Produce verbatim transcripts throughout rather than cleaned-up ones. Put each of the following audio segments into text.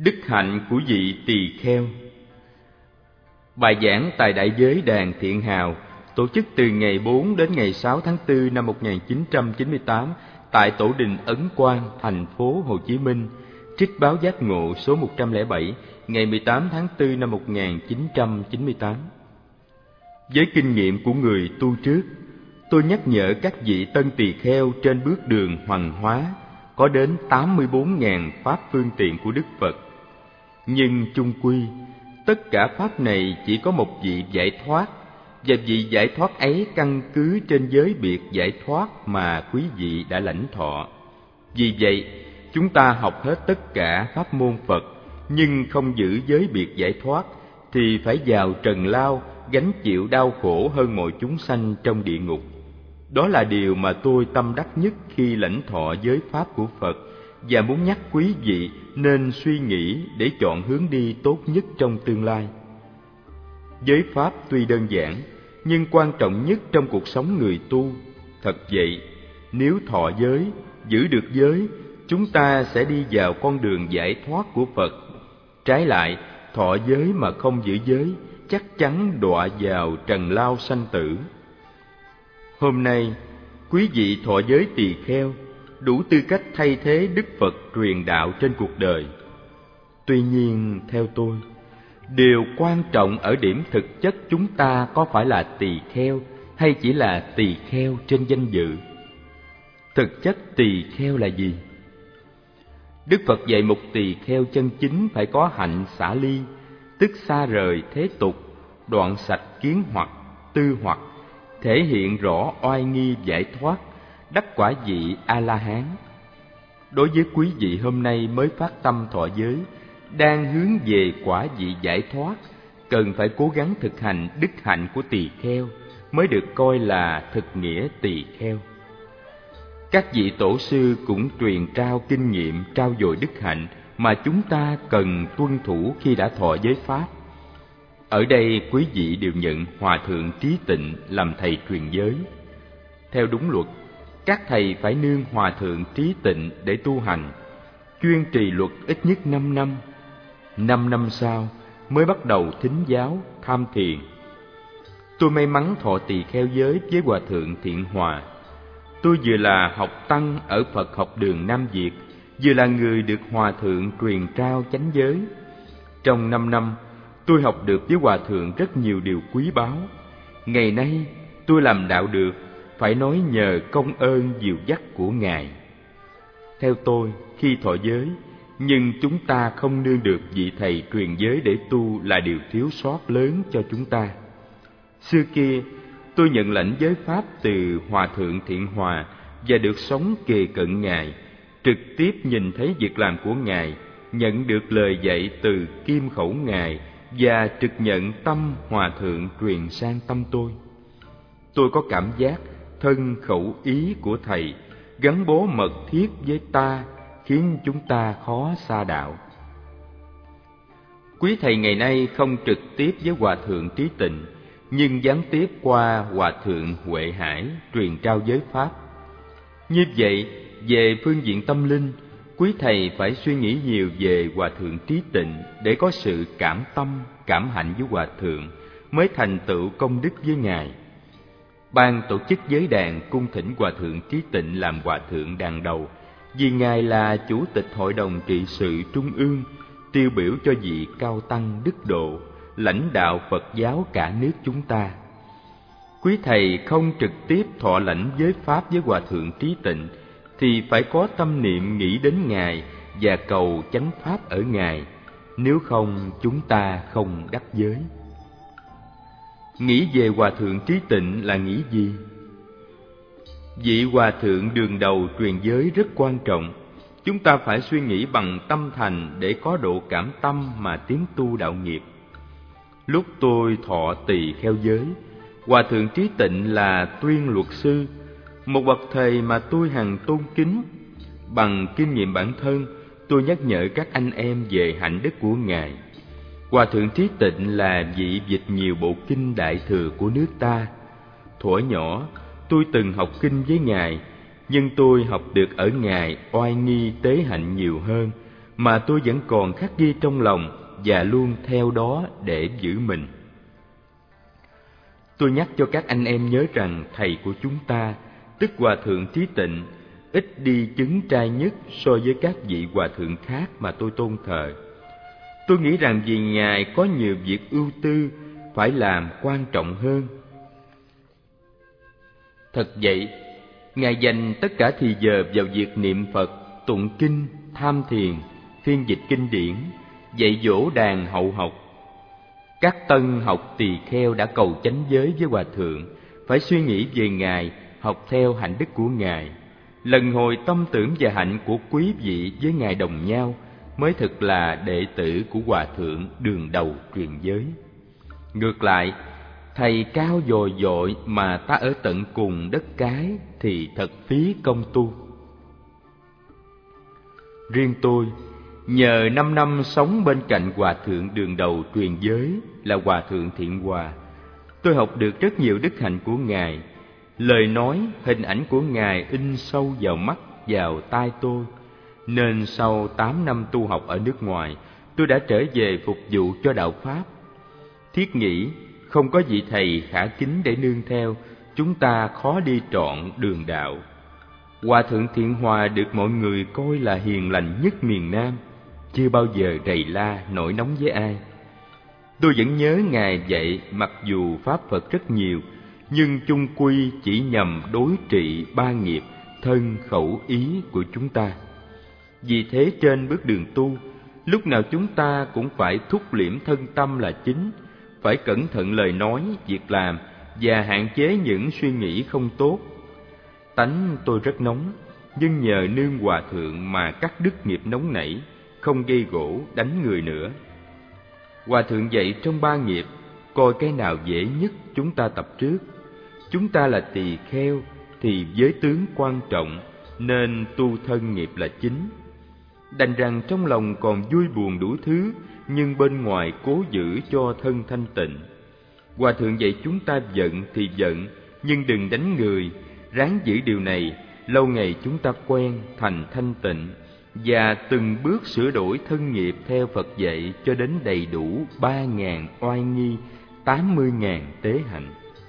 Đức hạnh của vị tỳ kheo. Bài giảng tại Đại Giới Đàn Thiện Hào tổ chức từ ngày bốn đến ngày sáu tháng tư năm một nghìn chín trăm chín mươi tám tại Tổ đình Ấn Quang, thành phố Hồ Chí Minh. Trích báo Giác Ngộ số một trăm lẻ bảy ngày mười tám tháng tư năm một nghìn chín trăm chín mươi tám. Với kinh nghiệm của người tu trước, tôi nhắc nhở các vị tân tỳ kheo trên bước đường hoằng hóa có đến tám mươi bốn nghìn pháp phương tiện của Đức Phật. Nhưng chung quy, tất cả pháp này chỉ có một vị giải thoát, và vị giải thoát ấy căn cứ trên giới biệt giải thoát mà quý vị đã lãnh thọ. Vì vậy, chúng ta học hết tất cả pháp môn Phật, nhưng không giữ giới biệt giải thoát, thì phải vào trần lao, gánh chịu đau khổ hơn mọi chúng sanh trong địa ngục. Đó là điều mà tôi tâm đắc nhất khi lãnh thọ giới pháp của Phật, và muốn nhắc quý vị nên suy nghĩ để chọn hướng đi tốt nhất trong tương lai. Giới pháp tuy đơn giản, nhưng quan trọng nhất trong cuộc sống người tu. Thật vậy, nếu thọ giới, giữ được giới, chúng ta sẽ đi vào con đường giải thoát của Phật. Trái lại, thọ giới mà không giữ giới, chắc chắn đọa vào trần lao sanh tử. Hôm nay, quý vị thọ giới tỳ kheo, đủ tư cách thay thế Đức Phật truyền đạo trên cuộc đời. Tuy nhiên, theo tôi, điều quan trọng ở điểm thực chất chúng ta có phải là tỳ kheo hay chỉ là tỳ kheo trên danh dự. Thực chất tỳ kheo là gì? Đức Phật dạy một tỳ kheo chân chính phải có hạnh xả ly, tức xa rời thế tục, đoạn sạch kiến hoặc, tư hoặc, thể hiện rõ oai nghi giải thoát, đắc quả vị A-la-hán. Đối với quý vị hôm nay mới phát tâm thọ giới, đang hướng về quả vị giải thoát, cần phải cố gắng thực hành đức hạnh của tỳ kheo mới được coi là thực nghĩa tỳ kheo. Các vị tổ sư cũng truyền trao kinh nghiệm trao dồi đức hạnh mà chúng ta cần tuân thủ khi đã thọ giới pháp. Ở đây quý vị đều nhận Hòa Thượng Trí Tịnh làm thầy truyền giới. Theo đúng luật, các thầy phải nương Hòa Thượng Trí Tịnh để tu hành, chuyên trì luật ít nhất năm năm. Năm năm sau mới bắt đầu thính giáo, tham thiền. Tôi may mắn thọ tỳ kheo giới với Hòa Thượng Thiện Hòa. Tôi vừa là học tăng ở Phật học đường Nam Việt, vừa là người được Hòa Thượng truyền trao chánh giới. Trong năm năm, tôi học được với Hòa Thượng rất nhiều điều quý báu. Ngày nay, tôi làm đạo được, phải nói nhờ công ơn dìu dắt của Ngài. Theo tôi, khi thọ giới, nhưng chúng ta không nương được vị thầy truyền giới để tu là điều thiếu sót lớn cho chúng ta. Xưa kia, tôi nhận lãnh giới pháp từ Hòa Thượng Thiện Hòa và được sống kề cận Ngài, trực tiếp nhìn thấy việc làm của Ngài, nhận được lời dạy từ kim khẩu Ngài và trực nhận tâm Hòa Thượng truyền sang tâm tôi. Tôi có cảm giác thân khẩu ý của Thầy gắn bó mật thiết với ta, khiến chúng ta khó xa đạo. Quý thầy ngày nay không trực tiếp với Hòa Thượng Trí Tịnh, nhưng gián tiếp qua Hòa Thượng Huệ Hải truyền trao giới pháp. Như vậy, về phương diện tâm linh, quý thầy phải suy nghĩ nhiều về Hòa Thượng Trí Tịnh để có sự cảm tâm, cảm hạnh với Hòa Thượng, mới thành tựu công đức với Ngài. Ban tổ chức giới đàn cung thỉnh Hòa Thượng Trí Tịnh làm Hòa Thượng đàn đầu, vì Ngài là Chủ tịch Hội đồng trị sự Trung ương, tiêu biểu cho vị cao tăng đức độ, lãnh đạo Phật giáo cả nước chúng ta. Quý thầy không trực tiếp thọ lãnh giới pháp với Hòa Thượng Trí Tịnh, thì phải có tâm niệm nghĩ đến Ngài và cầu chánh pháp ở Ngài, nếu không chúng ta không đắc giới. Nghĩ về Hòa Thượng Trí Tịnh là nghĩ gì? Vị Hòa Thượng đường đầu truyền giới rất quan trọng. Chúng ta phải suy nghĩ bằng tâm thành để có độ cảm tâm mà tiến tu đạo nghiệp. Lúc tôi thọ tỳ kheo giới, Hòa Thượng Trí Tịnh là tuyên luật sư, một bậc thầy mà tôi hằng tôn kính. Bằng kinh nghiệm bản thân, tôi nhắc nhở các anh em về hạnh đức của Ngài. Hòa Thượng Trí Tịnh là vị dịch nhiều bộ kinh Đại Thừa của nước ta. Thuở nhỏ, tôi từng học kinh với Ngài, nhưng tôi học được ở Ngài oai nghi tế hạnh nhiều hơn, mà tôi vẫn còn khắc ghi trong lòng và luôn theo đó để giữ mình. Tôi nhắc cho các anh em nhớ rằng thầy của chúng ta, tức Hòa thượng Trí Tịnh, ít đi chứng trai nhất so với các vị hòa thượng khác mà tôi tôn thờ. Tôi nghĩ rằng vì Ngài có nhiều việc ưu tư phải làm quan trọng hơn. Thật vậy, Ngài dành tất cả thì giờ vào việc niệm Phật, tụng kinh, tham thiền, phiên dịch kinh điển, dạy dỗ đàn hậu học. Các tân học tỳ kheo đã cầu chánh giới với Hòa thượng, phải suy nghĩ về Ngài, học theo hạnh đức của Ngài. Lần hồi tâm tưởng và hạnh của quý vị với Ngài đồng nhau mới thực là đệ tử của Hòa thượng đường đầu truyền giới. Ngược lại, thầy cao dồi dội mà ta ở tận cùng đất cái thì thật phí công tu. Riêng tôi, nhờ năm năm sống bên cạnh Hòa thượng đường đầu truyền giới là Hòa thượng Thiện Hòa, tôi học được rất nhiều đức hạnh của Ngài. Lời nói, hình ảnh của Ngài in sâu vào mắt, vào tai tôi, nên sau tám năm tu học ở nước ngoài, tôi đã trở về phục vụ cho đạo Pháp. Thiết nghĩ không có vị thầy khả kính để nương theo, chúng ta khó đi trọn đường đạo. Hòa thượng Thiện Hòa được mọi người coi là hiền lành nhất miền Nam, chưa bao giờ rầy la nổi nóng với ai. Tôi vẫn nhớ Ngài dạy, mặc dù pháp Phật rất nhiều, nhưng chung quy chỉ nhằm đối trị ba nghiệp thân khẩu ý của chúng ta. Vì thế trên bước đường tu, lúc nào chúng ta cũng phải thúc liễm thân tâm là chính, phải cẩn thận lời nói, việc làm và hạn chế những suy nghĩ không tốt. Tánh tôi rất nóng, nhưng nhờ nương Hòa thượng mà cắt đứt nghiệp nóng nảy, không gây gổ đánh người nữa. Hòa thượng dạy trong ba nghiệp, coi cái nào dễ nhất chúng ta tập trước. Chúng ta là tỳ kheo thì giới tướng quan trọng, nên tu thân nghiệp là chính. Đành rằng trong lòng còn vui buồn đủ thứ, nhưng bên ngoài cố giữ cho thân thanh tịnh. Hòa thượng dạy chúng ta giận thì giận, nhưng đừng đánh người. Ráng giữ điều này, lâu ngày chúng ta quen thành thanh tịnh, và từng bước sửa đổi thân nghiệp theo Phật dạy cho đến đầy đủ ba ngàn oai nghi, tám mươi ngàn tế hạnh.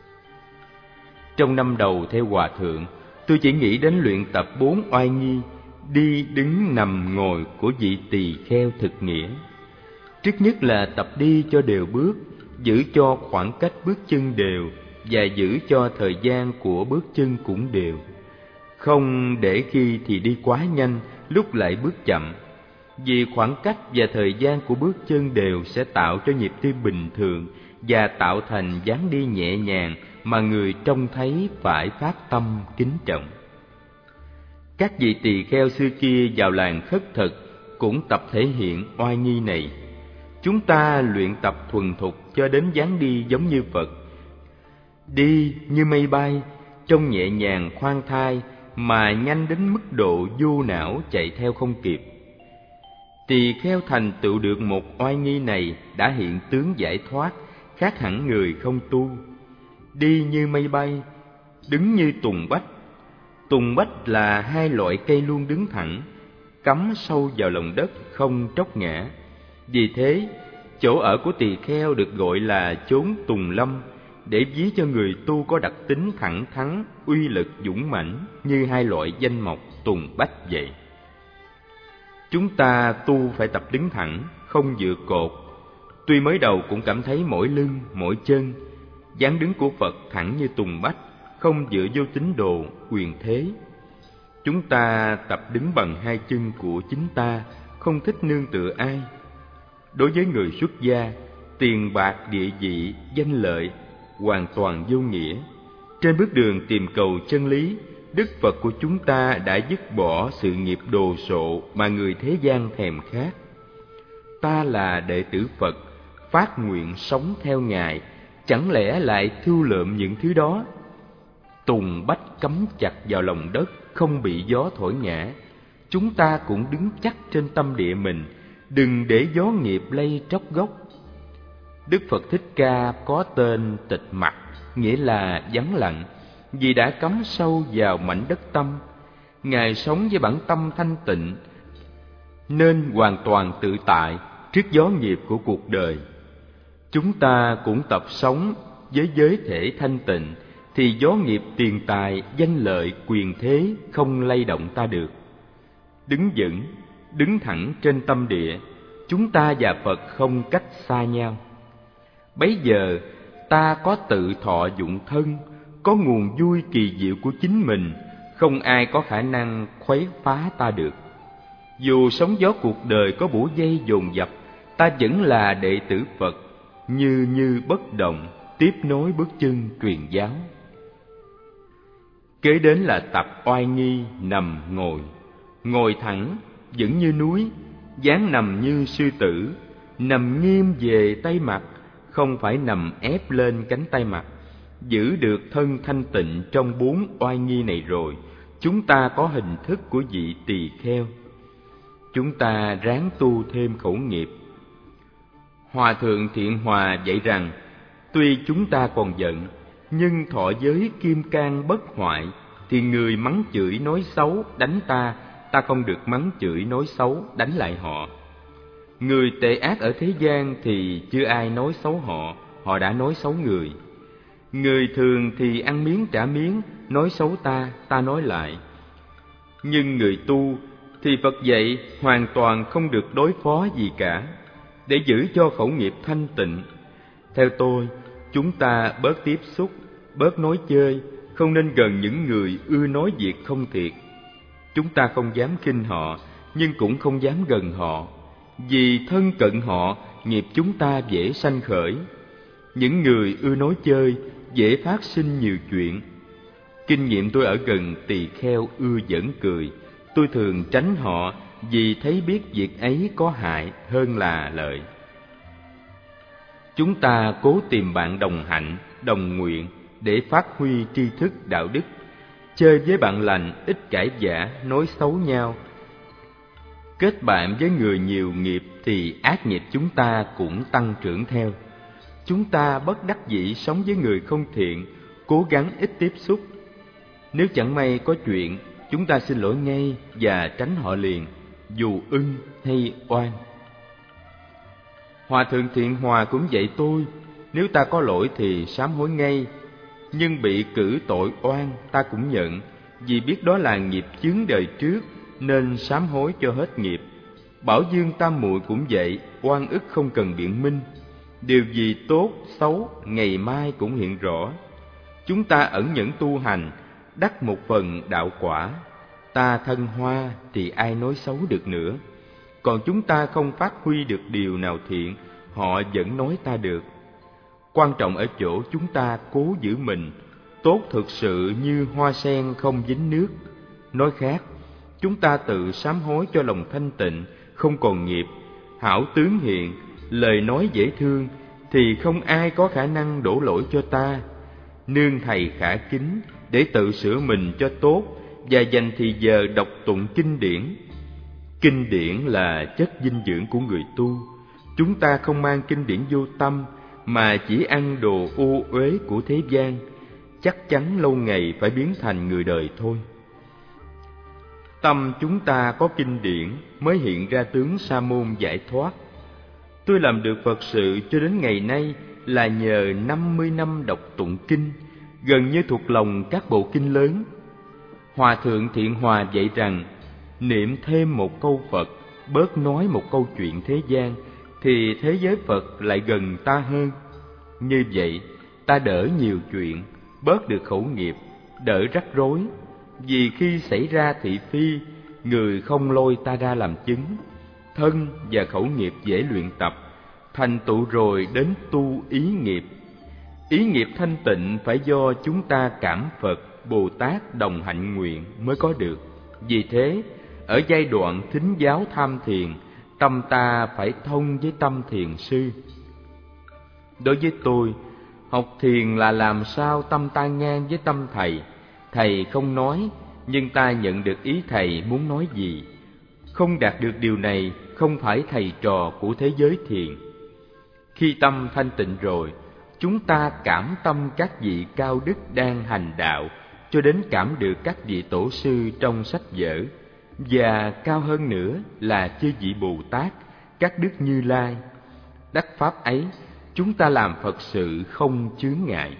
Trong năm đầu theo Hòa thượng, tôi chỉ nghĩ đến luyện tập bốn oai nghi, đi đứng nằm ngồi của vị tỳ kheo thực nghĩa. Trước nhất là tập đi cho đều bước, giữ cho khoảng cách bước chân đều, và giữ cho thời gian của bước chân cũng đều. Không để khi thì đi quá nhanh, lúc lại bước chậm. Vì khoảng cách và thời gian của bước chân đều sẽ tạo cho nhịp tim bình thường và tạo thành dáng đi nhẹ nhàng mà người trông thấy phải phát tâm kính trọng. Các vị tỳ kheo xưa kia vào làng khất thực cũng tập thể hiện oai nghi này. Chúng ta luyện tập thuần thục cho đến dáng đi giống như Phật. Đi như mây bay, trông nhẹ nhàng khoan thai, mà nhanh đến mức độ vô não chạy theo không kịp. Tỳ kheo thành tựu được một oai nghi này đã hiện tướng giải thoát, khác hẳn người không tu. Đi như mây bay, đứng như tùng bách. Tùng bách là hai loại cây luôn đứng thẳng, cắm sâu vào lòng đất, không tróc ngã. Vì thế, chỗ ở của tỳ kheo được gọi là chốn tùng lâm, để ví cho người tu có đặc tính thẳng thắn, uy lực dũng mãnh như hai loại danh mộc tùng bách vậy. Chúng ta tu phải tập đứng thẳng, không dựa cột. Tuy mới đầu cũng cảm thấy mỏi lưng, mỏi chân, dáng đứng của Phật thẳng như tùng bách, không dựa vô tín đồ, quyền thế. Chúng ta tập đứng bằng hai chân của chính ta, không thích nương tựa ai. Đối với người xuất gia, tiền bạc, địa vị, danh lợi hoàn toàn vô nghĩa. Trên bước đường tìm cầu chân lý, Đức Phật của chúng ta đã dứt bỏ sự nghiệp đồ sộ mà người thế gian thèm khát. Ta là đệ tử Phật, phát nguyện sống theo Ngài, chẳng lẽ lại thu lượm những thứ đó? Tùng bách cắm chặt vào lòng đất, không bị gió thổi ngã. Chúng ta cũng đứng chắc trên tâm địa mình, đừng để gió nghiệp lay tróc gốc. Đức Phật Thích Ca có tên tịch mặc, nghĩa là vắng lặng, vì đã cắm sâu vào mảnh đất tâm. Ngài sống với bản tâm thanh tịnh, nên hoàn toàn tự tại trước gió nghiệp của cuộc đời. Chúng ta cũng tập sống với giới thể thanh tịnh, thì gió nghiệp tiền tài, danh lợi, quyền thế không lay động ta được. Đứng vững, đứng thẳng trên tâm địa, chúng ta và Phật không cách xa nhau. Bấy giờ ta có tự thọ dụng thân, có nguồn vui kỳ diệu của chính mình, không ai có khả năng khuấy phá ta được. Dù sóng gió cuộc đời có bủa dây dồn dập, ta vẫn là đệ tử Phật, như như bất động, tiếp nối bước chân truyền giáo. Kế đến là tập oai nghi nằm ngồi. Ngồi thẳng, vững như núi, dáng nằm như sư tử, nằm nghiêm về tay mặt, không phải nằm ép lên cánh tay mặt. Giữ được thân thanh tịnh trong bốn oai nghi này rồi, chúng ta có hình thức của vị tỳ kheo. Chúng ta ráng tu thêm khẩu nghiệp. Hòa thượng Thiện Hòa dạy rằng, tuy chúng ta còn giận, nhưng thọ giới kim cang bất hoại, thì người mắng chửi nói xấu đánh ta, ta không được mắng chửi nói xấu đánh lại họ. Người tệ ác ở thế gian thì chưa ai nói xấu họ, họ đã nói xấu người. Người thường thì ăn miếng trả miếng, nói xấu ta, ta nói lại. Nhưng người tu thì Phật dạy hoàn toàn không được đối phó gì cả, để giữ cho khẩu nghiệp thanh tịnh. Theo tôi, chúng ta bớt tiếp xúc, bớt nói chơi, không nên gần những người ưa nói việc không thiệt. Chúng ta không dám khinh họ, nhưng cũng không dám gần họ, vì thân cận họ, nghiệp chúng ta dễ sanh khởi. Những người ưa nói chơi dễ phát sinh nhiều chuyện. Kinh nghiệm tôi ở gần tỳ kheo ưa giỡn cười, tôi thường tránh họ vì thấy biết việc ấy có hại hơn là lợi. Chúng ta cố tìm bạn đồng hạnh, đồng nguyện để phát huy tri thức đạo đức. Chơi với bạn lành, ít cãi vã, nói xấu nhau. Kết bạn với người nhiều nghiệp thì ác nghiệp chúng ta cũng tăng trưởng theo. Chúng ta bất đắc dĩ sống với người không thiện, cố gắng ít tiếp xúc. Nếu chẳng may có chuyện, chúng ta xin lỗi ngay và tránh họ liền, dù ưng hay oan. Hòa thượng Thiện Hòa cũng dạy tôi, nếu ta có lỗi thì sám hối ngay, nhưng bị cử tội oan ta cũng nhận, vì biết đó là nghiệp chướng đời trước nên sám hối cho hết nghiệp. Bảo Dương Tam Muội cũng vậy, oan ức không cần biện minh, điều gì tốt xấu ngày mai cũng hiện rõ. Chúng ta ẩn nhẫn tu hành, đắc một phần đạo quả. Ta thân hoa thì ai nói xấu được nữa, còn chúng ta không phát huy được điều nào thiện, họ vẫn nói ta được. Quan trọng ở chỗ chúng ta cố giữ mình tốt thực sự như hoa sen không dính nước. Nói khác, chúng ta tự sám hối cho lòng thanh tịnh, không còn nghiệp, hảo tướng hiện, lời nói dễ thương, thì không ai có khả năng đổ lỗi cho ta. Nương thầy khả kính để tự sửa mình cho tốt và dành thì giờ đọc tụng kinh điển. Kinh điển là chất dinh dưỡng của người tu. Chúng ta không mang kinh điển vô tâm, mà chỉ ăn đồ ô uế của thế gian, chắc chắn lâu ngày phải biến thành người đời thôi. Tâm chúng ta có kinh điển mới hiện ra tướng sa môn giải thoát. Tôi làm được Phật sự cho đến ngày nay là nhờ năm mươi năm đọc tụng kinh, gần như thuộc lòng các bộ kinh lớn. Hòa thượng Thiện Hòa dạy rằng, niệm thêm một câu Phật, bớt nói một câu chuyện thế gian, thì thế giới Phật lại gần ta hơn. Như vậy, ta đỡ nhiều chuyện, bớt được khẩu nghiệp, đỡ rắc rối. Vì khi xảy ra thị phi, người không lôi ta ra làm chứng. Thân và khẩu nghiệp dễ luyện tập, thành tựu rồi đến tu ý nghiệp. Ý nghiệp thanh tịnh phải do chúng ta cảm Phật, Bồ Tát đồng hạnh nguyện mới có được. Vì thế, ở giai đoạn thính giáo tham thiền, tâm ta phải thông với tâm thiền sư. Đối với tôi, học thiền là làm sao tâm ta ngang với tâm thầy. Thầy không nói, nhưng ta nhận được ý thầy muốn nói gì. Không đạt được điều này, không phải thầy trò của thế giới thiền. Khi tâm thanh tịnh rồi, chúng ta cảm tâm các vị cao đức đang hành đạo, cho đến cảm được các vị tổ sư trong sách vở. và cao hơn nữa là chư vị Bồ Tát, các đức Như Lai. Đắc pháp ấy, chúng ta làm Phật sự không chướng ngại.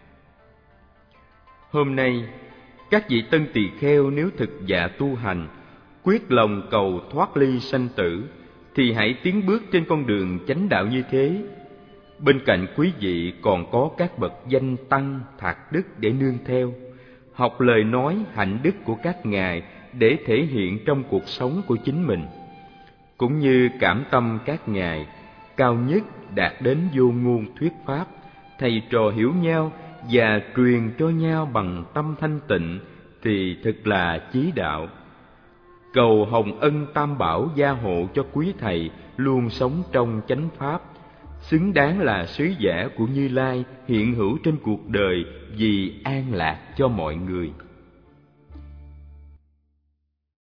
Hôm nay, các vị tân tỳ kheo nếu thực dạ tu hành, quyết lòng cầu thoát ly sanh tử, thì hãy tiến bước trên con đường chánh đạo như thế. Bên cạnh quý vị còn có các bậc danh tăng, thạc đức để nương theo, học lời nói hạnh đức của các ngài để thể hiện trong cuộc sống của chính mình, cũng như cảm tâm các ngài cao nhất đạt đến vô ngôn thuyết pháp, thầy trò hiểu nhau và truyền cho nhau bằng tâm thanh tịnh, thì thật là chí đạo. Cầu hồng ân tam bảo gia hộ cho quý thầy luôn sống trong chánh pháp, xứng đáng là sứ giả của Như Lai hiện hữu trên cuộc đời vì an lạc cho mọi người.